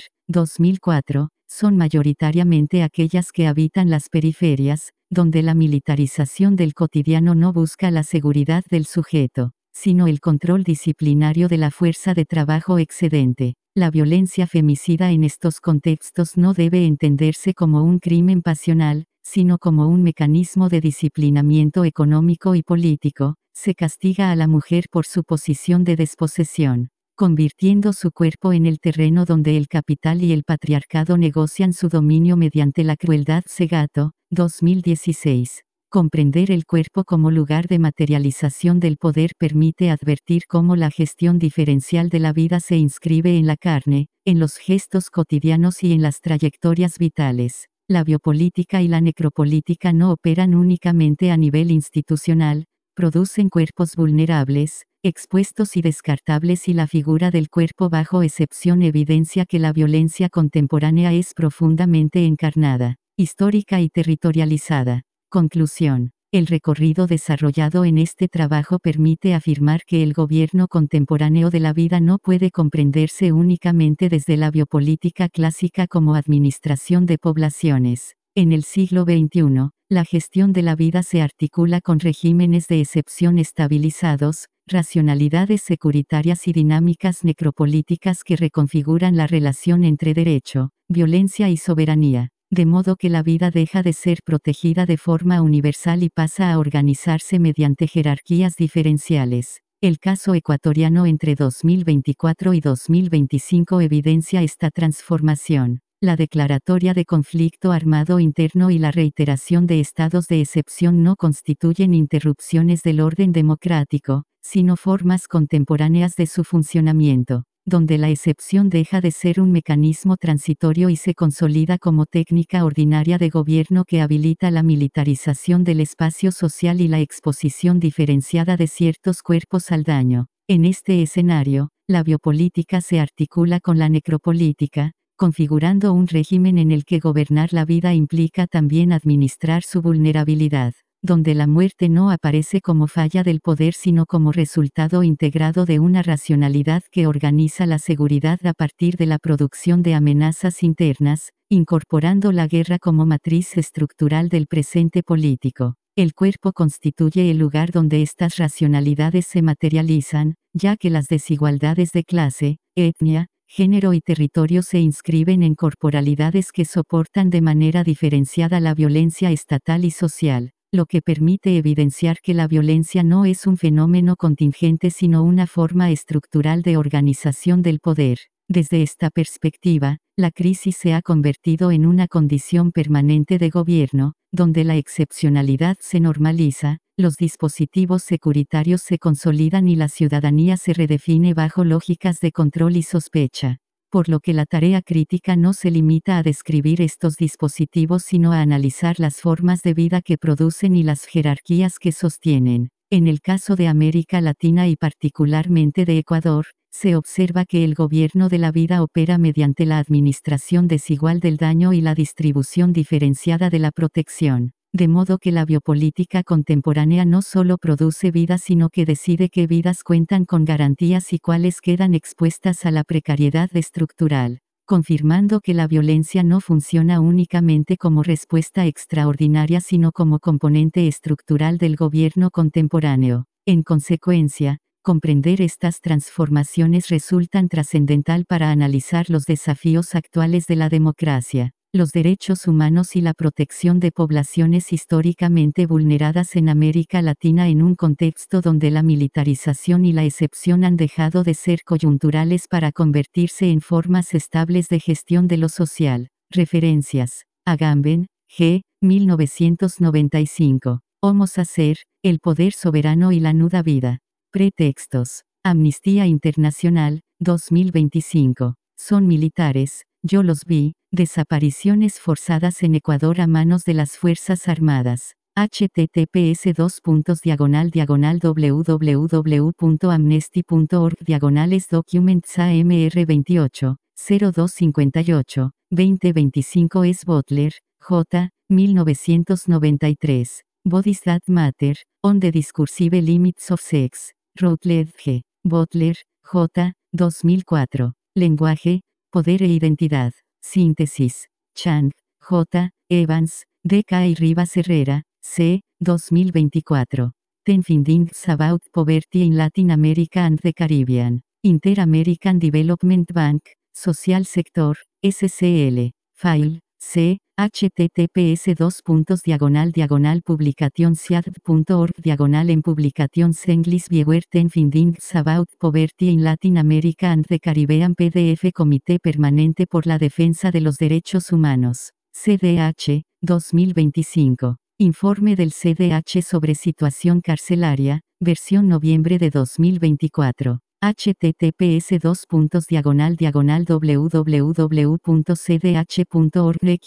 2004, son mayoritariamente aquellas que habitan las periferias, donde la militarización del cotidiano no busca la seguridad del sujeto, sino el control disciplinario de la fuerza de trabajo excedente. La violencia femicida en estos contextos no debe entenderse como un crimen pasional, sino como un mecanismo de disciplinamiento económico y político. Se castiga a la mujer por su posición de desposesión, convirtiendo su cuerpo en el terreno donde el capital y el patriarcado negocian su dominio mediante la crueldad. Segato, 2016. Comprender el cuerpo como lugar de materialización del poder permite advertir cómo la gestión diferencial de la vida se inscribe en la carne, en los gestos cotidianos y en las trayectorias vitales. La biopolítica y la necropolítica no operan únicamente a nivel institucional, producen cuerpos vulnerables, expuestos y descartables y la figura del cuerpo bajo excepción evidencia que la violencia contemporánea es profundamente encarnada, histórica y territorializada. Conclusión. El recorrido desarrollado en este trabajo permite afirmar que el gobierno contemporáneo de la vida no puede comprenderse únicamente desde la biopolítica clásica como administración de poblaciones. En el siglo XXI, la gestión de la vida se articula con regímenes de excepción estabilizados, racionalidades securitarias y dinámicas necropolíticas que reconfiguran la relación entre derecho, violencia y soberanía, de modo que la vida deja de ser protegida de forma universal y pasa a organizarse mediante jerarquías diferenciales. El caso ecuatoriano entre 2024 y 2025 evidencia esta transformación. La declaratoria de conflicto armado interno y la reiteración de estados de excepción no constituyen interrupciones del orden democrático, sino formas contemporáneas de su funcionamiento, donde la excepción deja de ser un mecanismo transitorio y se consolida como técnica ordinaria de gobierno que habilita la militarización del espacio social y la exposición diferenciada de ciertos cuerpos al daño. En este escenario, la biopolítica se articula con la necropolítica, configurando un régimen en el que gobernar la vida implica también administrar su vulnerabilidad, donde la muerte no aparece como falla del poder sino como resultado integrado de una racionalidad que organiza la seguridad a partir de la producción de amenazas internas, incorporando la guerra como matriz estructural del presente político. El cuerpo constituye el lugar donde estas racionalidades se materializan, ya que las desigualdades de clase, etnia, género y territorio se inscriben en corporalidades que soportan de manera diferenciada la violencia estatal y social, lo que permite evidenciar que la violencia no es un fenómeno contingente sino una forma estructural de organización del poder. Desde esta perspectiva, la crisis se ha convertido en una condición permanente de gobierno, donde la excepcionalidad se normaliza, los dispositivos securitarios se consolidan y la ciudadanía se redefine bajo lógicas de control y sospecha. Por lo que la tarea crítica no se limita a describir estos dispositivos sino a analizar las formas de vida que producen y las jerarquías que sostienen. En el caso de América Latina y particularmente de Ecuador, se observa que el gobierno de la vida opera mediante la administración desigual del daño y la distribución diferenciada de la protección, de modo que la biopolítica contemporánea no solo produce vidas sino que decide qué vidas cuentan con garantías y cuáles quedan expuestas a la precariedad estructural, confirmando que la violencia no funciona únicamente como respuesta extraordinaria sino como componente estructural del gobierno contemporáneo. En consecuencia, comprender estas transformaciones resultan trascendental para analizar los desafíos actuales de la democracia, los derechos humanos y la protección de poblaciones históricamente vulneradas en América Latina en un contexto donde la militarización y la excepción han dejado de ser coyunturales para convertirse en formas estables de gestión de lo social. Referencias: Agamben, G. 1995. Homo Sacer, el poder soberano y la nuda vida. Pretextos. Amnistía Internacional, 2025. Son militares, yo los vi, desapariciones forzadas en Ecuador a manos de las Fuerzas Armadas. https://www.amnesty.org/documents AMR 28, 0258, 2025 S. Butler, J. 1993. Bodies That Matter, On the Discursive Limits of Sex. Routledge, Butler, J. 2004. Lenguaje, Poder e Identidad. Síntesis. Chang, J. Evans, D.K. y Rivas Herrera, C. 2024. 10 Findings About Poverty in Latin America and the Caribbean. Inter-American Development Bank, Social Sector, SCL. File, C. https://publicationsiad.org/ en publications English viewer 10 Findings About Poverty in Latin America and the Caribbean PDF Comité Permanente por la Defensa de los Derechos Humanos, CDH, 2025. Informe del CDH sobre situación carcelaria, versión noviembre de 2024. https://www.cdh.org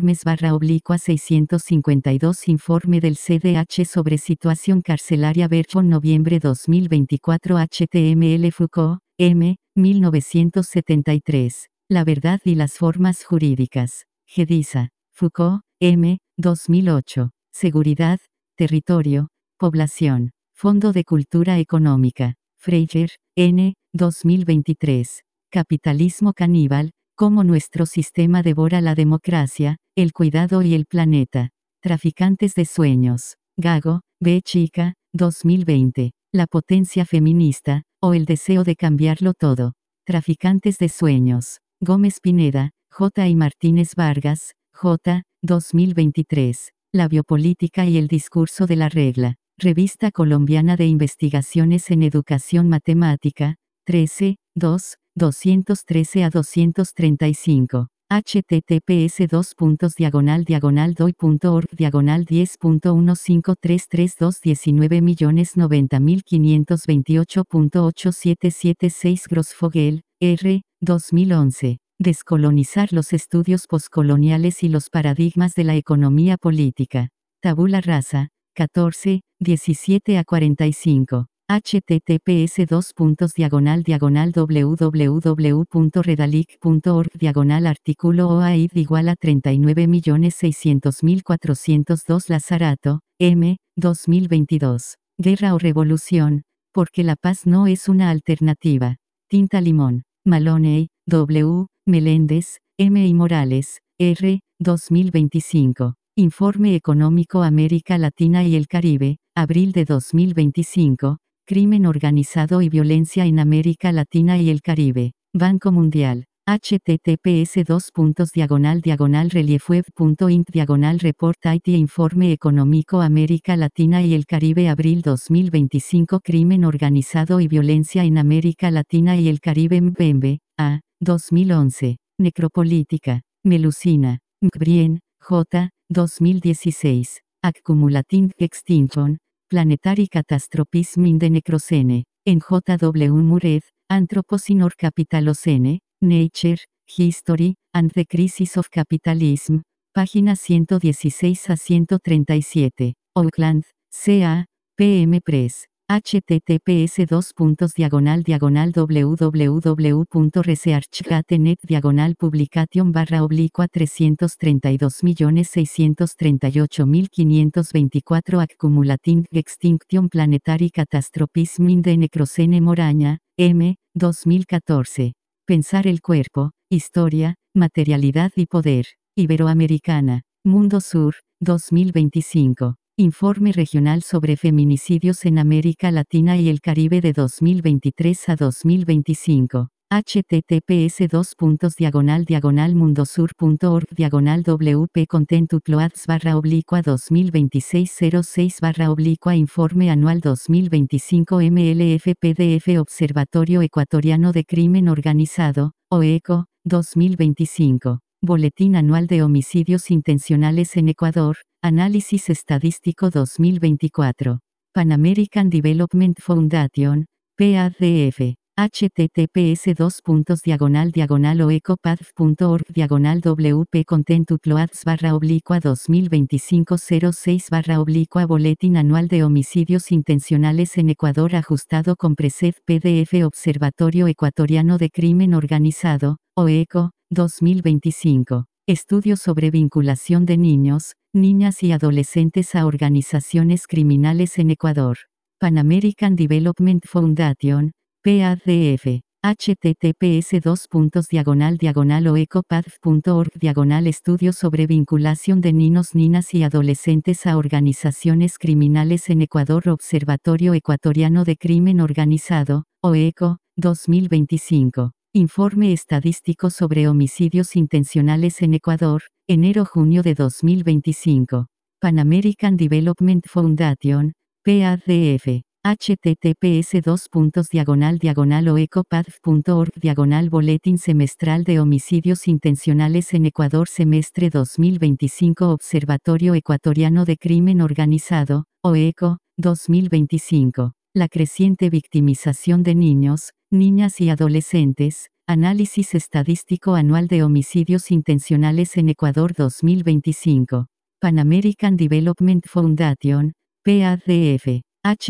informes/652 Informe del CDH sobre situación carcelaria versión noviembre 2024 HTML Foucault, M. 1973. La verdad y las formas jurídicas. Gedisa. Foucault, M. 2008. Seguridad, territorio, población. Fondo de Cultura Económica. Freyer, N. 2023. Capitalismo caníbal, cómo nuestro sistema devora la democracia, el cuidado y el planeta. Traficantes de sueños. Gago, B. Chica, 2020. La potencia feminista, o el deseo de cambiarlo todo. Traficantes de sueños. Gómez Pineda, J. y Martínez Vargas, J. 2023. La biopolítica y el discurso de la regla. Revista Colombiana de Investigaciones en Educación Matemática, 13, 2, 213 a 235. https://doy.org/10.1533219.528.8776 Grossfogel, R. 2011. Descolonizar los estudios poscoloniales y los paradigmas de la economía política. Tabula Rasa, 14, 17 a 45. https://www.redalic.org/artículo OAID igual a 39.600.402 Lazzarato, M. 2022. Guerra o revolución, porque la paz no es una alternativa. Tinta Limón. Maloney, W. Meléndez, M. y Morales, R. 2025. Informe Económico América Latina y el Caribe, abril de 2025. Crimen organizado y violencia en América Latina y el Caribe. Banco Mundial. https://reliefweb.int/report IT Informe Económico América Latina y el Caribe abril 2025 Crimen organizado y violencia en América Latina y el Caribe Mbembe, A. 2011. Necropolítica. Melusina. Mcbrien, J. 2016. Accumulating Extinction. Planetary Catastrophism in the Necrocene. En J. W. Mured, Anthropocene or Capitalocene, Nature, History, and the Crisis of Capitalism. Páginas 116 a 137. Oakland, CA, PM Press. https://www.researchgate.net/publication/332.638.524 Accumulating Extinction Planetary Catastrophism in the Necrocene Moraña, M. 2014. Pensar el cuerpo, historia, materialidad y poder. Iberoamericana. Mundo Sur, 2025. Informe regional sobre feminicidios en América Latina y el Caribe de 2023 a 2025. https://mundosur.org/wp content uploads/2026 06/ Informe anual 2025 MLF PDF Observatorio Ecuatoriano de Crimen Organizado, OECO, 2025. Boletín Anual de Homicidios Intencionales en Ecuador, Análisis Estadístico 2024. Pan American Development Foundation, PADF. https://oecopath.org/wp content uploads/2025 06/ Boletín Anual de Homicidios Intencionales en Ecuador ajustado con preset PDF Observatorio Ecuatoriano de Crimen Organizado, OECO, 2025. Estudio sobre vinculación de niños, niñas y adolescentes a organizaciones criminales en Ecuador. Pan American Development Foundation, PADF. https://oecopath.org/estudio sobre vinculación de niños, niñas y adolescentes a organizaciones criminales en Ecuador Observatorio Ecuatoriano de Crimen Organizado, OECO, 2025. Informe estadístico sobre homicidios intencionales en Ecuador, enero-junio de 2025. Pan American Development Foundation, PADF. https://oecopath.org/boletín semestral de homicidios intencionales en Ecuador semestre 2025 Observatorio Ecuatoriano de Crimen Organizado, OECO, 2025. La creciente victimización de niños, niñas y adolescentes, Análisis Estadístico Anual de Homicidios Intencionales en Ecuador 2025. Pan American Development Foundation, PADF.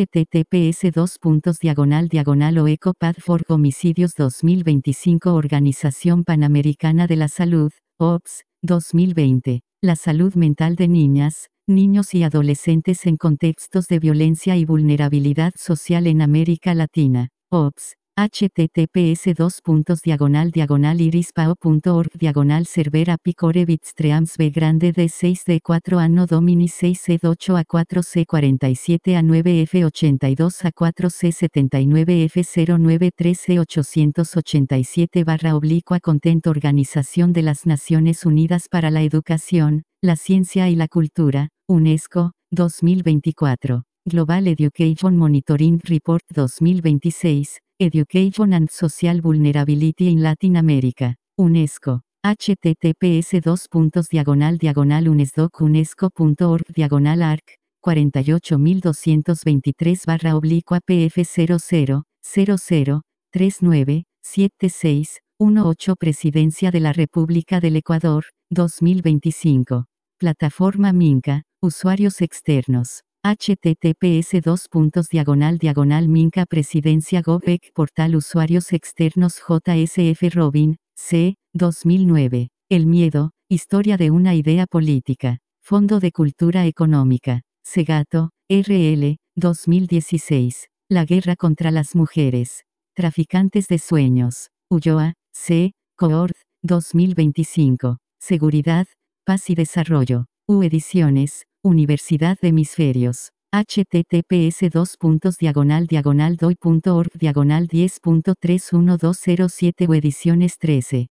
https://oecopath.org Homicidios 2025 Organización Panamericana de la Salud, OPS, 2020. La salud mental de niñas, niños y adolescentes en contextos de violencia y vulnerabilidad social en América Latina, OPS. https://irispao.org/server apicore bitstreams b grande d 6d4 anno domini 6ed8 a 4c47 a 9f82 a 4c79 f093 887 content Organización de las Naciones Unidas para la Educación, la Ciencia y la Cultura, UNESCO, 2024. Global Education Monitoring Report 2026. Education and Social Vulnerability in Latin America, UNESCO. https://unesdoc.unesco.org/arc, 48223/wp-F00-00-397618 Presidencia de la República del Ecuador, 2025. Plataforma Minca, usuarios externos. https://minca presidencia govec portal usuarios externos JSF Robin, C. 2009. El miedo, historia de una idea política. Fondo de Cultura Económica. Segato, RL, 2016. La guerra contra las mujeres. Traficantes de sueños. Ulloa, C. Coord, 2025. Seguridad, paz y desarrollo. U Ediciones, Universidad de Hemisferios. https://doi.org/10.31207 U Ediciones 13.